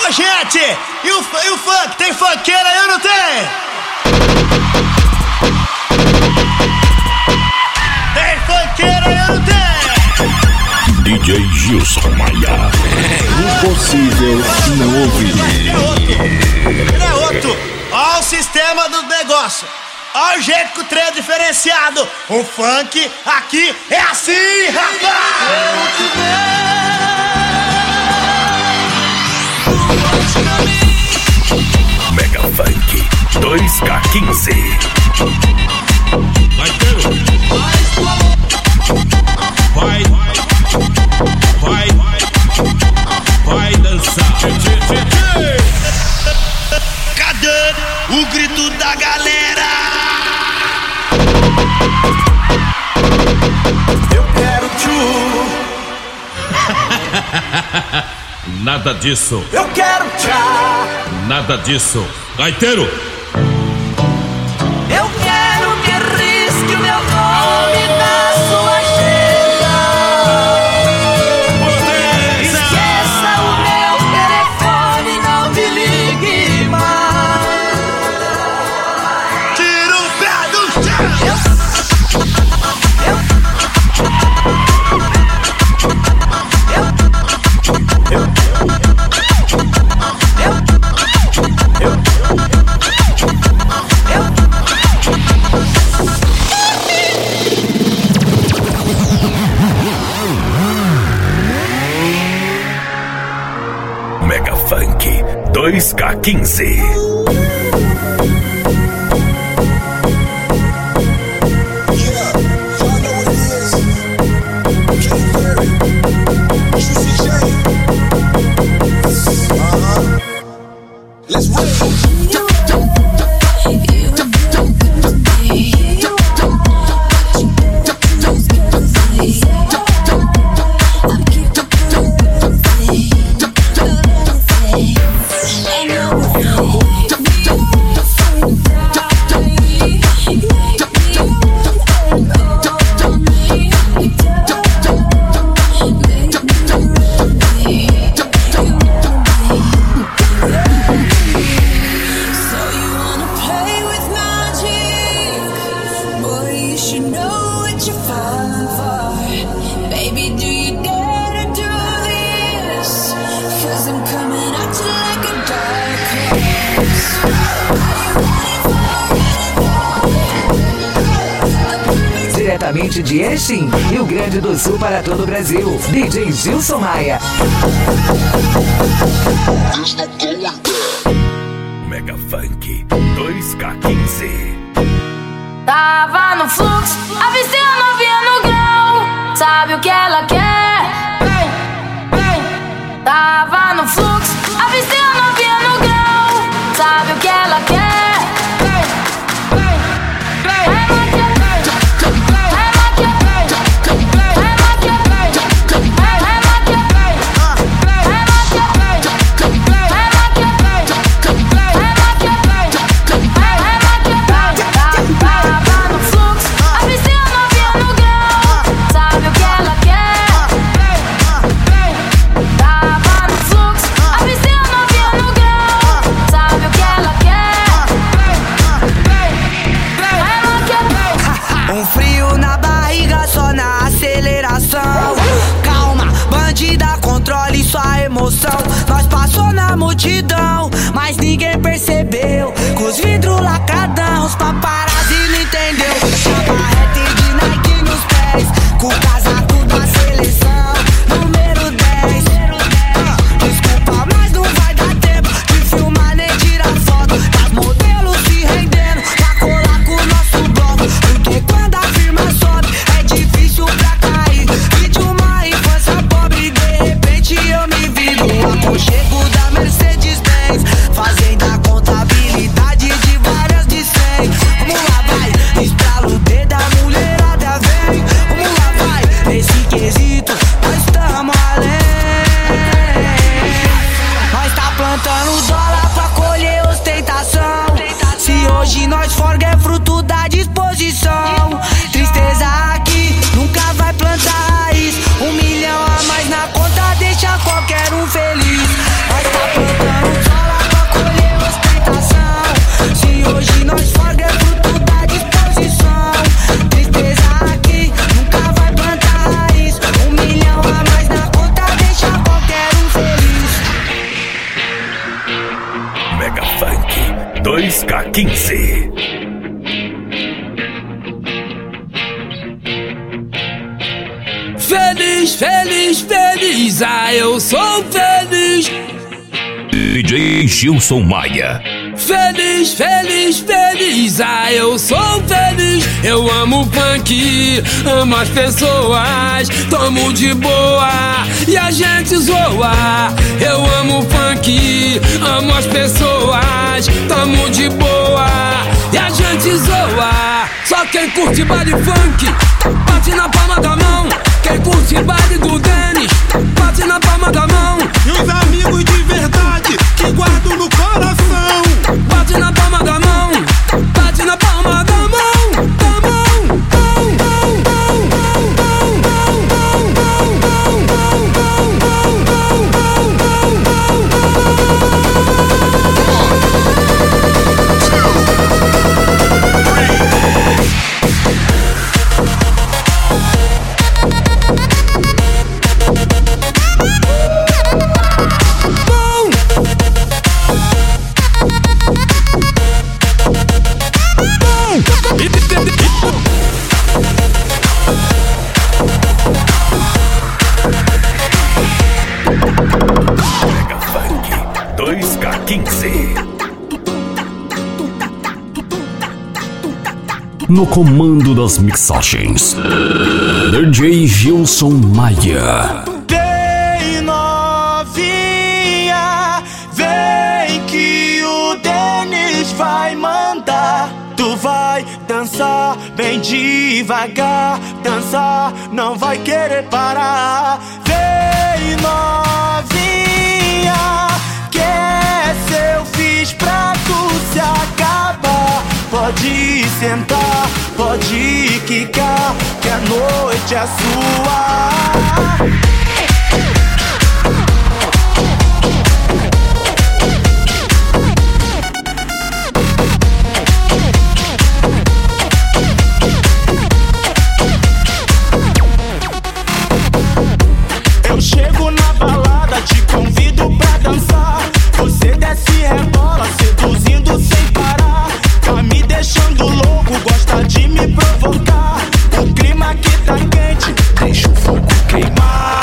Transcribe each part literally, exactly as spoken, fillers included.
Ô, gente, e o, e o funk? Tem funkeira aí ou não tem? Tem funkeira aí ou não tem? D J Gilson Maia. É impossível não ouvir. Ele é outro. Ele é outro. Ó o sistema do negócio. Ó o jeito que o trem é diferenciado. O funk aqui é assim, rapaz! Mega Funk dois K quinze. Vai ter Vai, vai, vai dançar. Cadê o grito da galera? Eu quero tchu. Nada disso, Eu quero tchá. nada disso. Gaiteiro, Eu quero que risque o meu nome na sua agenda. Esqueça o meu telefone, não me ligue mais. Tira o pé do chão. Eu Mega Funk dois K quinze. Diretamente de Erechim, Rio Grande do Sul para todo o Brasil, D J Gilson Maia. Mega Funk dois K quinze. tava no fluxo, avistei a novinha no grau. Sabe o que ela quer? Vem, vem. Tava no fluxo, avistei a novinha no grau. Sabe o que ela quer? Vem, vem, vem. É maquia, vem. É maquia, vem. É maquia, vem. É maquia, vem. É maquia, vem. É maquia, vem. É maquia, vem. É maquia, vem. Tava no fluxo, avistei a novinha no grau. Sabe o que ela quer? Tava no fluxo, avistei a novinha no grau. Sabe o que ela quer? Ela quer. Um frio na barriga, só na aceleração. Calma, bandida, controle sua emoção. Nós passou na multidão, mas ninguém percebeu. Com os vidros lacradão, os paparazzi não entendeu. Chabarrete de Nike nos pés, com o casaco da seleção, número dez. Desculpa, mas não vai dar tempo de filmar nem tirar foto. As modelos se rendendo pra colar com o nosso bloco. Porque quando a firma sobe, é difícil pra cair. Vi de uma infância pobre, de repente eu me vi no aconchego da Mercedes-Benz, fazendo a contabilidade de várias de cem. Vamos lá, vai, estrala o dedo, a mulherada vem. Vamos lá, vai, nesse quesito nós estamos além. Nós tá plantando dólar pra colher ostentação. Se hoje nós forga é fruto da disposição. Tristeza aqui nunca vai plantar raiz. Um milhão a mais na conta deixa qualquer um feliz. Nós tá plantando dois K quinze. Feliz, feliz, feliz, ah, eu sou feliz. D J Gilson Maia. Feliz, feliz, feliz, ah, eu sou feliz. Eu amo funk, amo as pessoas, tomo de boa e a gente zoa. Eu amo funk, amo as pessoas, tomo de boa e a gente zoa. Só quem curte baile funk, bate na palma da mão. Quem curte baile do Denis, bate na palma da mão. E os amigos de verdade que guardo no coração, bate na palma da mão, bate na palma da mão, da mão. Mega Funk dois K quinze. No comando das mixagens, D J Gilson Maia. Vem novinha, vem que o Denis vai mandar. Tu vai dançar bem devagar, dançar, não vai querer parar. Vem novinha, que essa eu fiz pra tu se acabar. Pode sentar, pode quicar, que a noite é sua. Eu chego na balada, te convido pra dançar. Você desce e rebola, seduzindo sem parar. Tá me deixando louco, gosta de me provocar. O clima aqui tá quente, deixa o fogo queimar.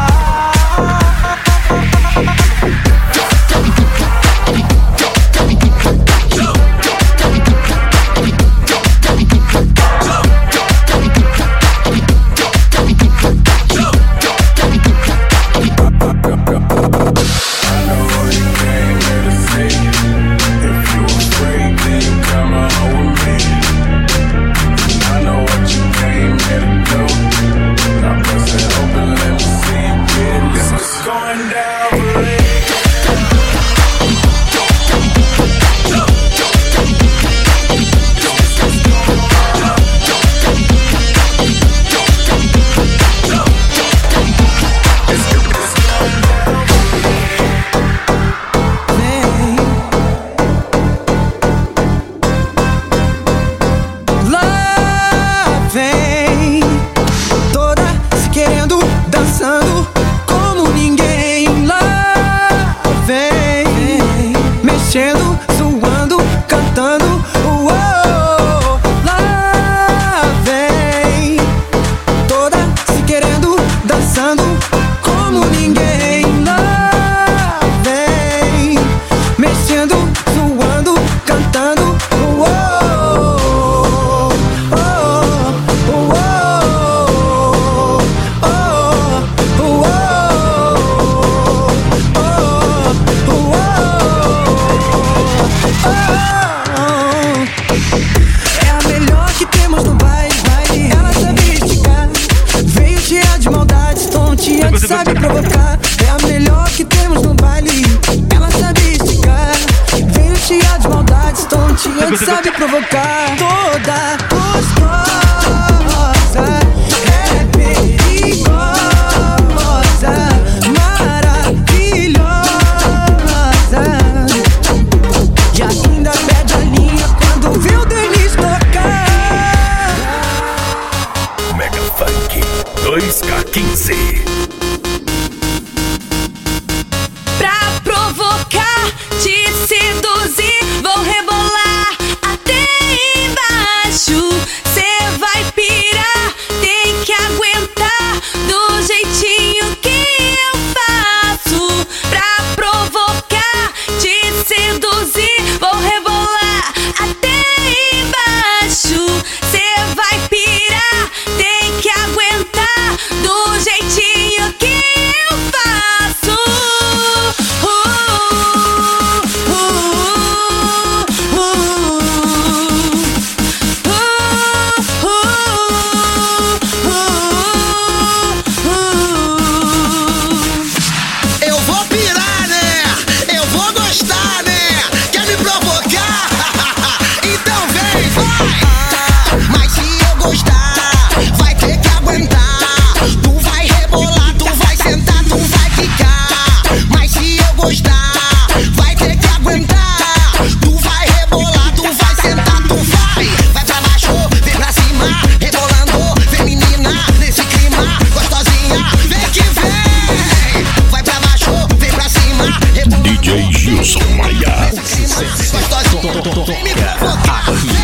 Sabe provocar, é a melhor que temos no baile. Ela sabe esticar, veio cheia de maldades, tontinha, sabe provocar. Toda gostosa, é perigosa, maravilhosa. E ainda pede a linha quando vê o Denis tocar. Mega Funk dois K quinze. Pra provocar, te seduzir, vou rebolar. gostar, né? Quer me provocar? Então vem, vai! Ah, mas se eu gostar, vai ter que aguentar. Tu vai rebolar, tu vai sentar, tu vai ficar. Mas se eu gostar, vai ter que aguentar. Tu vai rebolar, tu vai sentar, tu vai. Vai pra baixo, vem pra cima, rebolando, vem menina, nesse clima, gostosinha, vem que vem. Vai pra baixo, vem pra cima, rebolando. D J Gilson Maia. Gostosinha, vem me provocar.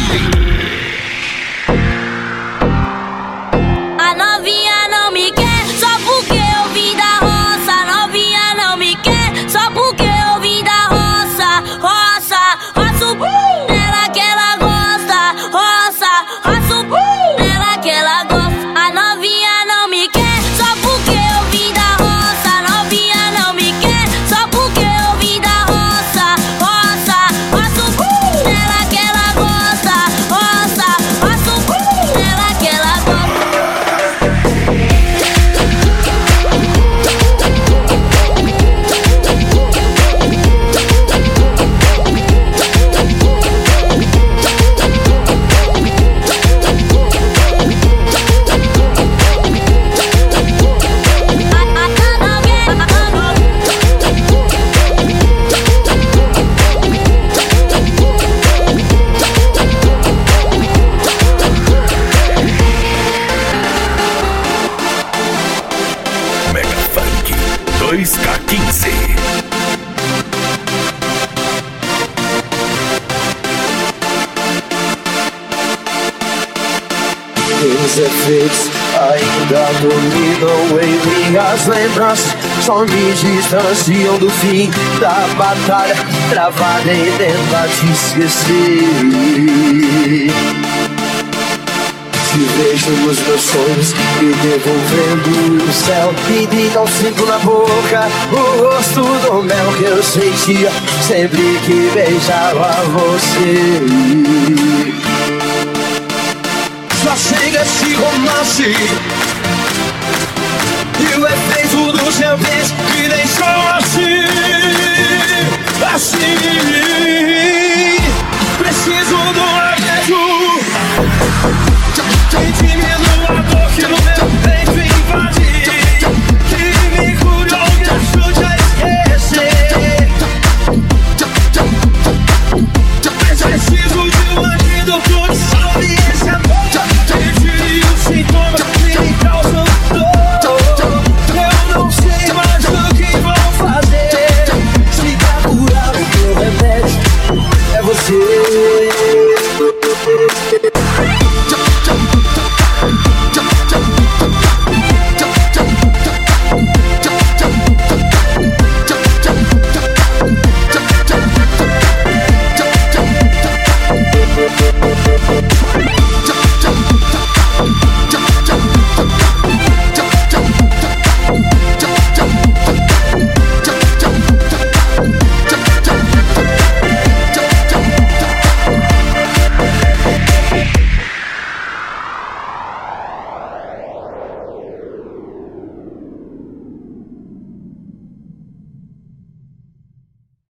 A novinha não me quer só porque eu vim da roça. A novinha não me quer só porque eu vim da roça. Roça, roça o bum dela que ela gosta. Roça, roça o bum dela que ela gosta. A novinha não me quer só porque eu vim da roça. A novinha não me quer só porque eu vim da roça. Roça, roça o bum dela que ela gosta. Roça, roça o bum dela que ela gosta. Mega Funk dois K quinze. Os efeitos ainda dominam em minhas lembranças. Só me distanciam do fim da batalha travada em tentar te esquecer. Te vejo nos meus sonhos, me devolvendo o céu. E então sinto na boca o rosto do mel que eu sentia sempre que beijava você. Já chega esse romance e o efeito do seu beijo me deixou assim.